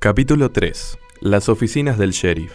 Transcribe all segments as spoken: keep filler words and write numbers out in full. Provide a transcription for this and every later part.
Capítulo tres. Las oficinas del sheriff.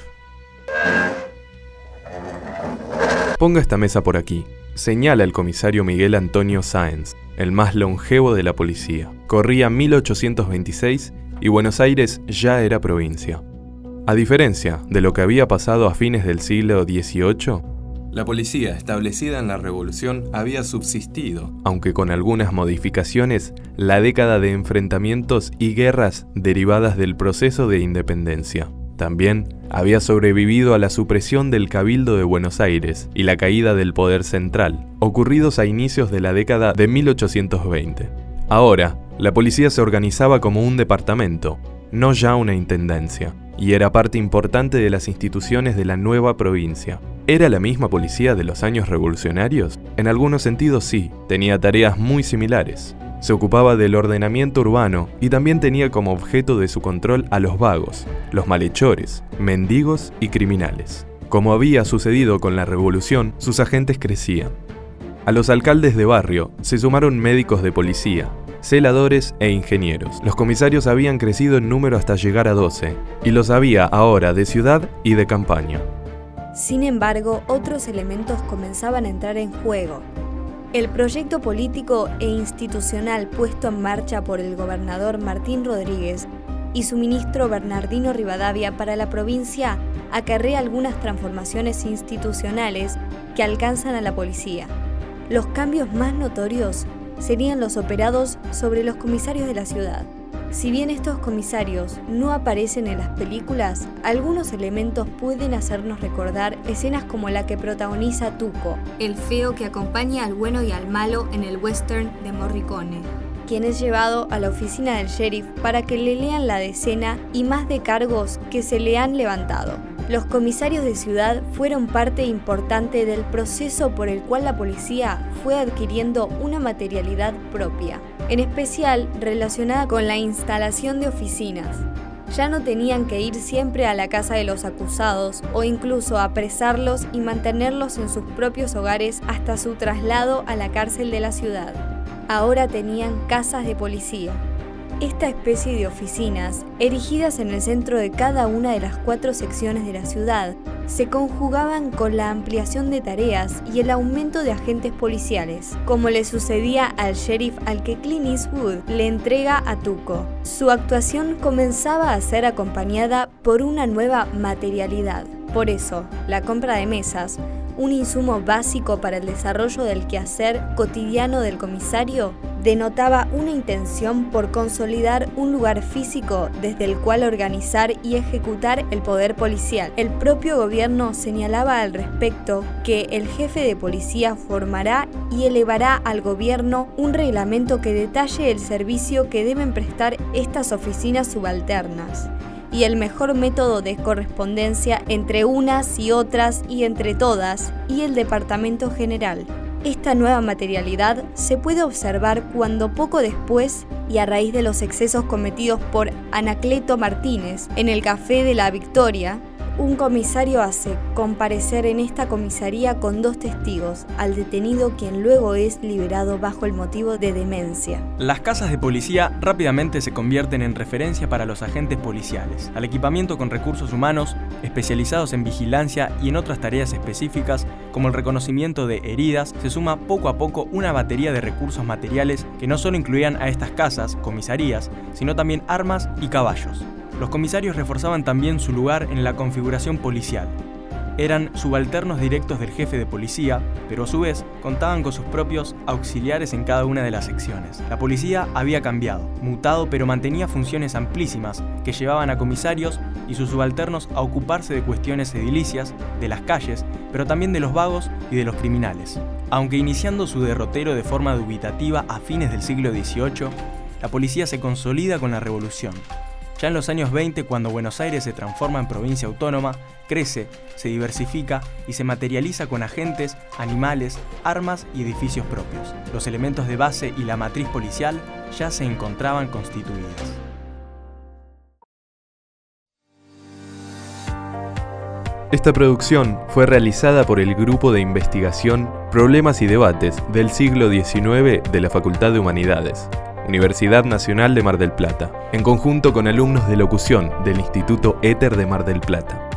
Ponga esta mesa por aquí, señala el comisario Miguel Antonio Sáenz, el más longevo de la policía. Corría mil ochocientos veintiséis y Buenos Aires ya era provincia. A diferencia de lo que había pasado a fines del siglo dieciocho, la policía establecida en la Revolución había subsistido, aunque con algunas modificaciones, la década de enfrentamientos y guerras derivadas del proceso de independencia. También había sobrevivido a la supresión del Cabildo de Buenos Aires y la caída del poder central, ocurridos a inicios de la década de mil ochocientos veinte. Ahora, la policía se organizaba como un departamento, no ya una intendencia, y era parte importante de las instituciones de la nueva provincia. ¿Era la misma policía de los años revolucionarios? En algunos sentidos sí, tenía tareas muy similares. Se ocupaba del ordenamiento urbano y también tenía como objeto de su control a los vagos, los malhechores, mendigos y criminales. Como había sucedido con la revolución, sus agentes crecían. A los alcaldes de barrio se sumaron médicos de policía, celadores e ingenieros. Los comisarios habían crecido en número hasta llegar a doce, y los había ahora de ciudad y de campaña. Sin embargo, otros elementos comenzaban a entrar en juego. El proyecto político e institucional puesto en marcha por el gobernador Martín Rodríguez y su ministro Bernardino Rivadavia para la provincia acarrea algunas transformaciones institucionales que alcanzan a la policía. Los cambios más notorios serían los operados sobre los comisarios de la ciudad. Si bien estos comisarios no aparecen en las películas, algunos elementos pueden hacernos recordar escenas como la que protagoniza Tuco, el feo que acompaña al bueno y al malo en el western de Morricone, quien es llevado a la oficina del sheriff para que le lean la decena y más de cargos que se le han levantado. Los comisarios de ciudad fueron parte importante del proceso por el cual la policía fue adquiriendo una materialidad propia, en especial relacionada con la instalación de oficinas. Ya no tenían que ir siempre a la casa de los acusados o incluso apresarlos y mantenerlos en sus propios hogares hasta su traslado a la cárcel de la ciudad. Ahora tenían casas de policía. Esta especie de oficinas, erigidas en el centro de cada una de las cuatro secciones de la ciudad, se conjugaban con la ampliación de tareas y el aumento de agentes policiales, como le sucedía al sheriff al que Clint Eastwood le entrega a Tuco. Su actuación comenzaba a ser acompañada por una nueva materialidad. Por eso, la compra de mesas, un insumo básico para el desarrollo del quehacer cotidiano del comisario, denotaba una intención por consolidar un lugar físico desde el cual organizar y ejecutar el poder policial. El propio gobierno señalaba al respecto que el jefe de policía formará y elevará al gobierno un reglamento que detalle el servicio que deben prestar estas oficinas subalternas y el mejor método de correspondencia entre unas y otras y entre todas y el departamento general. Esta nueva materialidad se puede observar cuando poco después, y a raíz de los excesos cometidos por Anacleto Martínez en el Café de la Victoria, un comisario hace comparecer en esta comisaría con dos testigos al detenido, quien luego es liberado bajo el motivo de demencia. Las casas de policía rápidamente se convierten en referencia para los agentes policiales. Al equipamiento con recursos humanos especializados en vigilancia y en otras tareas específicas como el reconocimiento de heridas, se suma poco a poco una batería de recursos materiales que no solo incluían a estas casas, comisarías, sino también armas y caballos. Los comisarios reforzaban también su lugar en la configuración policial. Eran subalternos directos del jefe de policía, pero a su vez contaban con sus propios auxiliares en cada una de las secciones. La policía había cambiado, mutado, pero mantenía funciones amplísimas que llevaban a comisarios y sus subalternos a ocuparse de cuestiones edilicias, de las calles, pero también de los vagos y de los criminales. Aunque iniciando su derrotero de forma dubitativa a fines del siglo dieciocho, la policía se consolida con la revolución. Ya en los años veinte, cuando Buenos Aires se transforma en provincia autónoma, crece, se diversifica y se materializa con agentes, animales, armas y edificios propios. Los elementos de base y la matriz policial ya se encontraban constituidas. Esta producción fue realizada por el Grupo de Investigación Problemas y Debates del siglo diecinueve de la Facultad de Humanidades, Universidad Nacional de Mar del Plata, en conjunto con alumnos de locución del Instituto Éter de Mar del Plata.